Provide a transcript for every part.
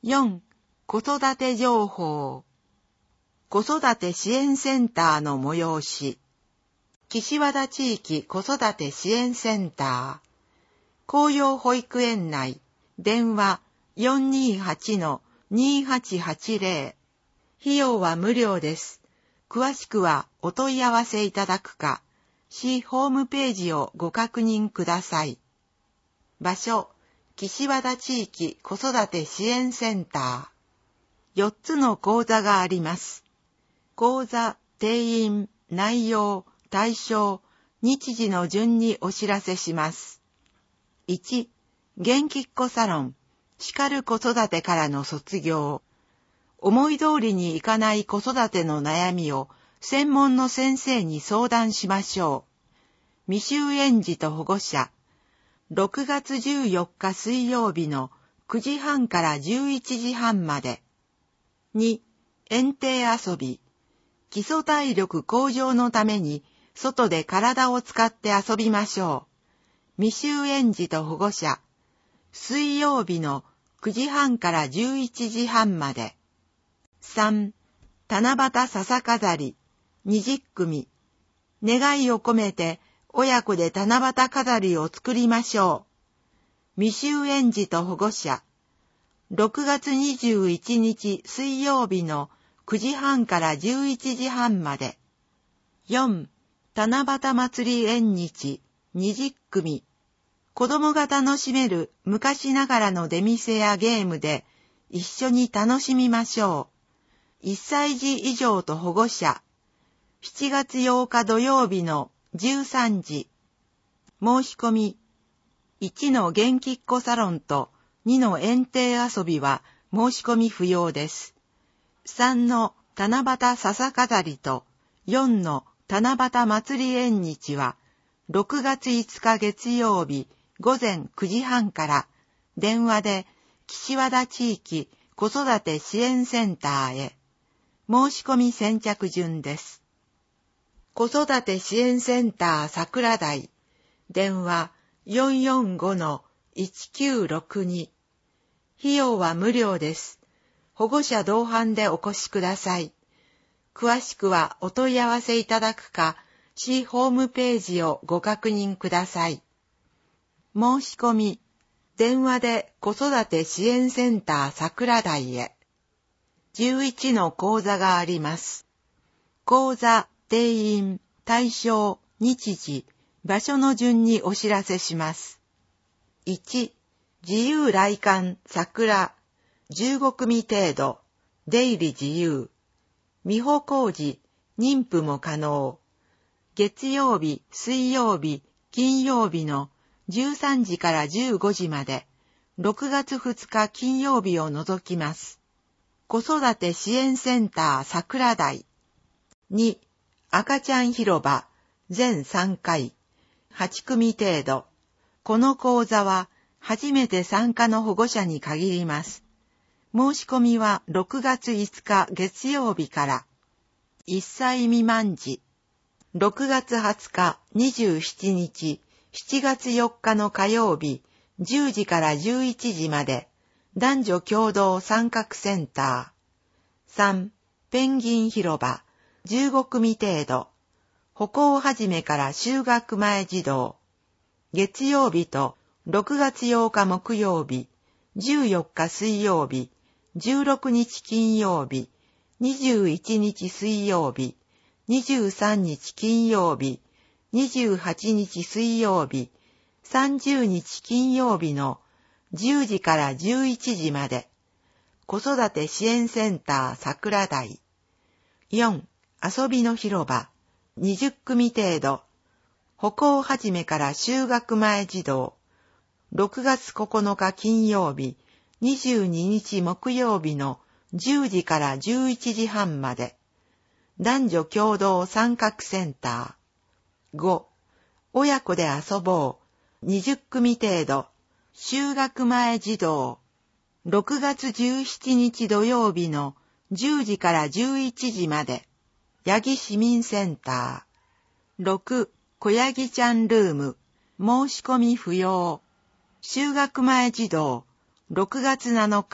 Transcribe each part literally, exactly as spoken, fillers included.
よん、子育て情報。子育て支援センターの催し。岸和田地域子育て支援センター。公用保育園内。電話 よんにーはちのにーはちはちぜろ。費用は無料です。詳しくはお問い合わせいただくか、市ホームページをご確認ください。場所、岸和田地域子育て支援センター。よっつの講座があります。講座、定員、内容、対象、日時の順にお知らせします。いち、元気っ子サロン、叱る子育てからの卒業。思い通りにいかない子育ての悩みを専門の先生に相談しましょう。未就園児と保護者。ろくがつじゅうよっか水曜日のくじはんからじゅういちじはんまで。に、園庭遊び。基礎体力向上のために外で体を使って遊びましょう。未就園児と保護者。水曜日のくじはんからじゅういちじはんまで。さん、七夕笹飾り。にじゅっくみ。願いを込めて親子で七夕飾りを作りましょう。未就園児と保護者。ろくがつにじゅういちにち水曜日のくじはんからじゅういちじはんまで。よん、七夕祭り縁日。にじゅっくみ。子供が楽しめる昔ながらの出店やゲームで一緒に楽しみましょう。いっさいじ以上と保護者。しちがつようか土曜日のじゅうさんじ。申し込み。いちの元気っ子サロンとにの園庭遊びは申し込み不要です。さんの七夕笹飾りとよんの七夕祭り縁日はろくがついつか月曜日ごぜんくじはんから電話で岸和田地域子育て支援センターへ。申し込み先着順です。子育て支援センター桜台。電話 よんよんごのいちきゅうろくに。費用は無料です。保護者同伴でお越しください。詳しくはお問い合わせいただくか、市ホームページをご確認ください。申し込み。電話で子育て支援センター桜台へ。じゅういちの講座があります。講座、定員、対象、日時、場所の順にお知らせします。いち、自由来館桜、じゅうごくみ程度、出入り自由。未保工事、妊婦も可能。月曜日、水曜日、金曜日のじゅうさんじからじゅうごじまで、ろくがつふつか金曜日を除きます。子育て支援センター桜台。に、赤ちゃん広場、全さんかい、はちくみ程度。この講座は、初めて参加の保護者に限ります。申し込みはろくがついつか月曜日から。いっさい未満児。ろくがつはつかにじゅうしちにち、しちがつよっかの火曜日、じゅうじからじゅういちじまで、男女共同参画センター。さん、ペンギン広場、じゅうごくみ程度。歩行始めから就学前児童。月曜日とろくがつようか木曜日、じゅうよっか水曜日、じゅうろくにち金曜日、にじゅういちにち水曜日、にじゅうさんにち金曜日、にじゅうはちにち水曜日、さんじゅうにち金曜日のじゅうじからじゅういちじまで。子育て支援センター桜台。よん、遊びの広場、にじゅっくみ程度。歩行始めから就学前児童。ろくがつここのか金曜日、にじゅうににち木曜日のじゅうじからじゅういちじはんまで。男女共同参画センター。ご、親子で遊ぼう。にじゅっくみ程度。就学前児童。ろくがつじゅうしちにち土曜日のじゅうじからじゅういちじまで。八木市民センター。ろく、小ヤギちゃんルーム。申し込み不要。就学前児童。ろくがつなのか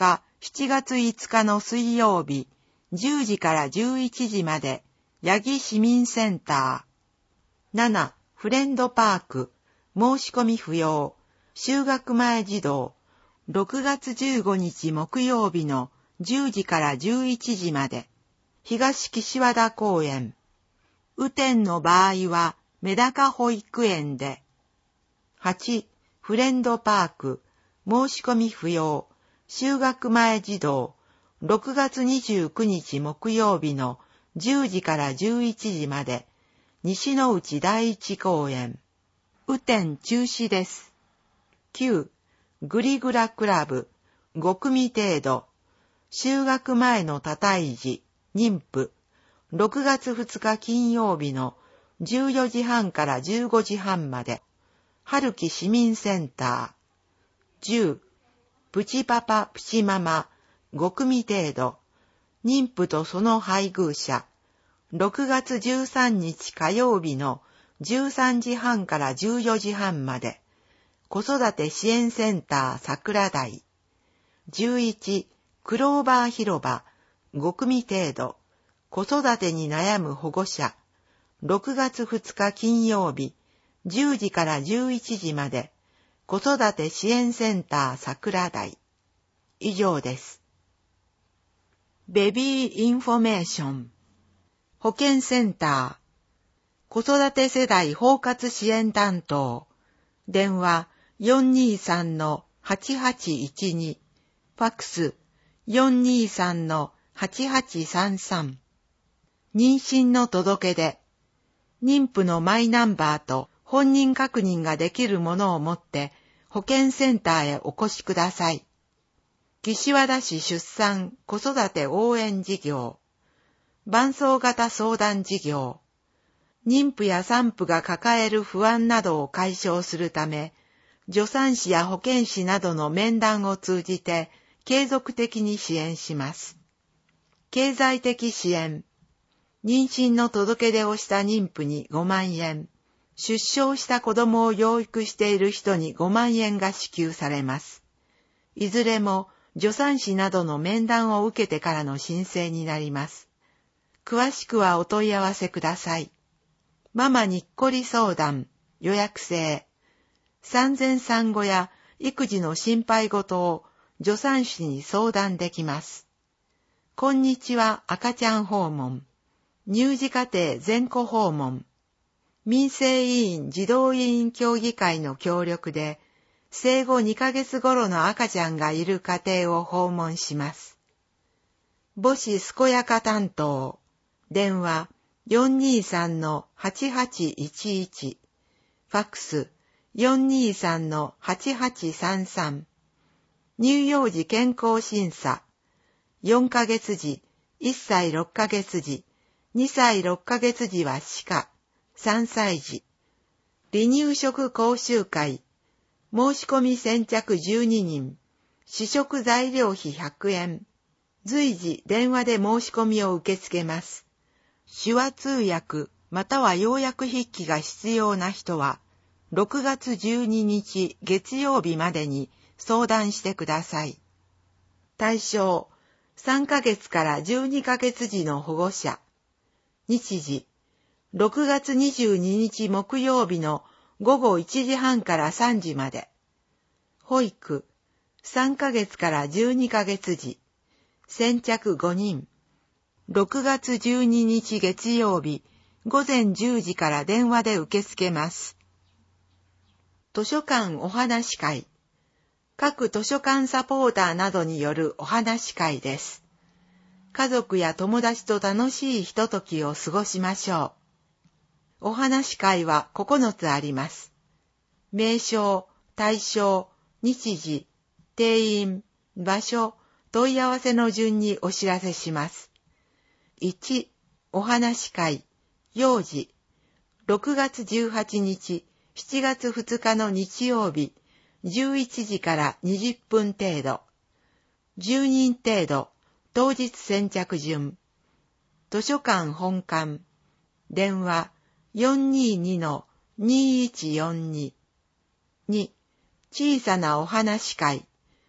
しちがついつかの水曜日、じゅうじからじゅういちじまで、八木市民センター。なな、フレンドパーク、申し込み不要、就学前児童。ろくがつじゅうごにち木曜日のじゅうじからじゅういちじまで、東岸和田公園。雨天の場合は、メダカ保育園で。はち、フレンドパーク、申し込み不要、就学前児童。ろくがつにじゅうくにち木曜日のじゅうじからじゅういちじまで、西の内第一公園。雨天中止です。きゅう、グリグラクラブ、ごくみ程度。就学前の多胎児、妊婦。ろくがつふつか金曜日のじゅうよじはんからじゅうごじはんまで。春木市民センター。じゅう、プチパパプチママ、ごくみ程度。妊婦とその配偶者。ろくがつじゅうさんにち火曜日のじゅうさんじはんからじゅうよじはんまで。子育て支援センター桜台。じゅういち、クローバー広場、ごくみ程度。子育てに悩む保護者。ろくがつふつか金曜日、じゅうじからじゅういちじまで。子育て支援センター桜台。以上です。ベビーインフォメーション。保健センター。子育て世代包括支援担当。電話 よんにーさんのはちはちいちに。ファックス よんにーさんのはちはちさんさん。妊娠の届け出。妊婦のマイナンバーと本人確認ができるものを持って保健センターへお越しください。岸和田市出産子育て応援事業。伴走型相談事業。妊婦や産婦が抱える不安などを解消するため、助産師や保健師などの面談を通じて継続的に支援します。経済的支援。妊娠の届け出をした妊婦にごまんえん、出生した子供を養育している人にごまんえんが支給されます。いずれも助産師などの面談を受けてからの申請になります。詳しくはお問い合わせください。ママにっこり相談、予約制。産前産後や育児の心配事を助産師に相談できます。こんにちは赤ちゃん訪問。乳児家庭全戸訪問。民生委員児童委員協議会の協力で、生後にかげつ頃の赤ちゃんがいる家庭を訪問します。母子健やか担当。電話 よんにーさんのはちはちいちいち。ファックス よんにーさんのはちはちさんさん。乳幼児健康審査。よんかげつじ、いっさいろっかげつじ、にさいろっかげつじは歯科、さんさいじ。離乳食講習会。申し込み先着じゅうににん。試食材料費ひゃくえん。随時電話で申し込みを受け付けます。手話通訳または要約筆記が必要な人は、ろくがつじゅうににち月曜日までに相談してください。対象、さんかげつからじゅうにかげつじの保護者。日時、ろくがつにじゅうににち木曜日のごごいちじはんからさんじまで。保育、さんかげつからじゅうにかげつじ。先着ごにん。ろくがつじゅうににち月曜日、ごぜんじゅうじから電話で受け付けます。図書館お話会。各図書館サポーターなどによるお話会です。家族や友達と楽しいひとときを過ごしましょう。お話会はここのつあります。名称、対象、日時、定員、場所、問い合わせの順にお知らせします。いち、お話会、幼児、ろくがつじゅうはちにち、しちがつふつかの日曜日、じゅういちじからにじゅっぷん程度。じゅうにん程度、当日先着順。図書館本館。電話 よんにーにのにーいちよんに。に、小さなお話会。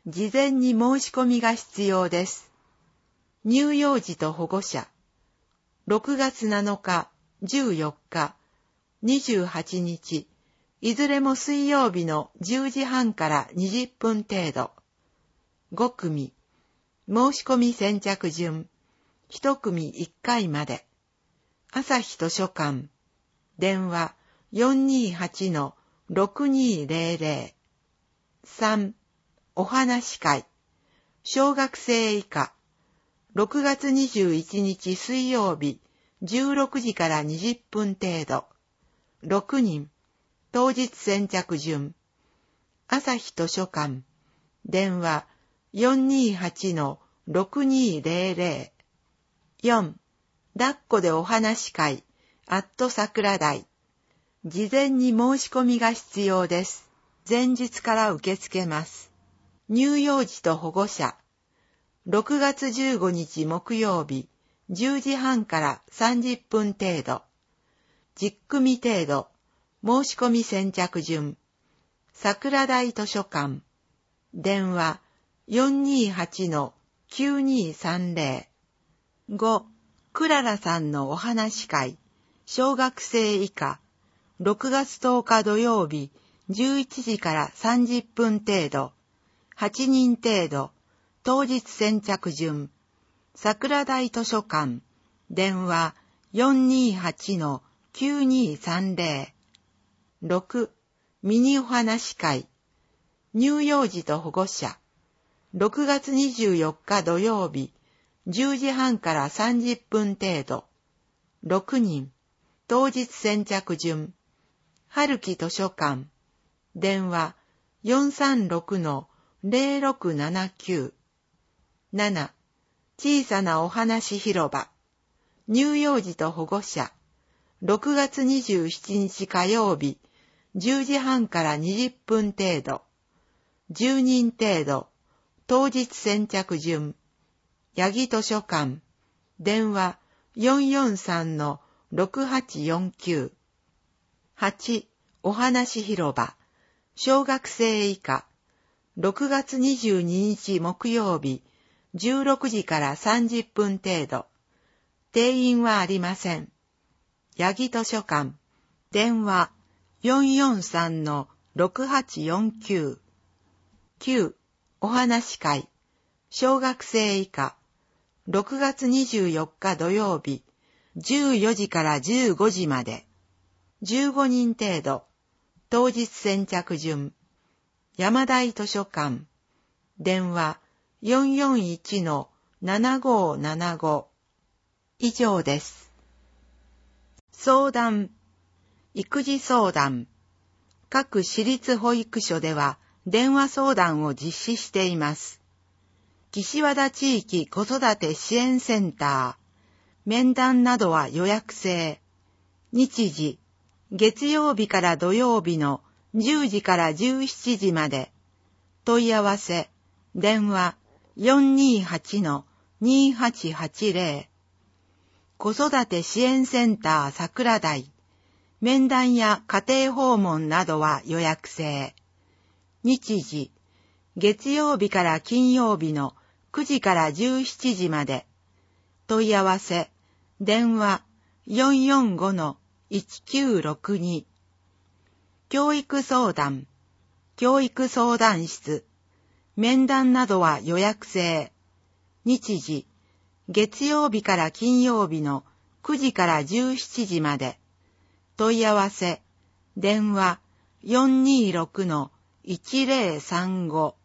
事前に申し込みが必要です。乳幼児と保護者、ろくがつなのか、じゅうよっか、にじゅうはちにち、いずれも水曜日のじゅうじはんからにじゅっぷん程度。ごくみ、申し込み先着順、いちくみいっかいまで。朝日図書館、電話 よんにーはちのろくにーぜろぜろ。さん、お話会、小学生以下、ろくがつにじゅういちにち水曜日、じゅうろくじからにじゅっぷん程度。ろくにん、当日先着順。朝日図書館、電話 よんにーはちのろくにーぜろぜろ。よん、抱っこでお話会、アット桜台。事前に申し込みが必要です。前日から受け付けます。乳幼児と保護者、ろくがつじゅうごにち木曜日、じゅうじはんからさんじゅっぷん程度。じゅっくみ程度、申し込み先着順。桜台図書館、電話 よんにーはちのきゅうにーさんぜろ。ご、クララさんのお話会、小学生以下、ろくがつとおか土曜日、じゅういちじからさんじゅっぷん程度、はちにん程度、当日先着順。桜台図書館、電話 よんにーはちのきゅうにーさんぜろ。ろく、ミニお話会、乳幼児と保護者、ろくがつにじゅうよっか土曜日、じゅうじはんからさんじゅっぷん程度。ろくにん、当日先着順。春樹図書館、電話 よんさんろくのぜろろくななきゅう。なな、小さなお話広場、乳幼児と保護者、ろくがつにじゅうしちにち火曜日、じゅうじはんからにじゅっぷん程度。じゅうにん程度、当日先着順。八木図書館、電話 よんよんさんのろくはちよんきゅう。はち、お話広場、小学生以下、ろくがつにじゅうににち木曜日、じゅうろくじからさんじゅっぷん程度。定員はありません。八木図書館、電話 よんよんさんのろくはちよんきゅう。きゅう、お話会、小学生以下、ろくがつにじゅうよっか土曜日、じゅうよじからじゅうごじまで。じゅうごにん程度、当日先着順。山台図書館、電話 よんよんいちのななごななご。以上です。相談、育児相談。各私立保育所では電話相談を実施しています。岸和田地域子育て支援センター、面談などは予約制。日時、月曜日から土曜日のじゅうじからじゅうしちじまで。問い合わせ、電話 よんにーはちのにーはちはちぜろ。子育て支援センター桜台。面談や家庭訪問などは予約制。日時、月曜日から金曜日のくじからじゅうしちじまで。問い合わせ、電話 よんよんごのいちきゅうろくに。教育相談、教育相談室。面談などは予約制。日時、月曜日から金曜日のくじからじゅうしちじまで。問い合わせ、電話 よんにーろくのいちぜろさんご。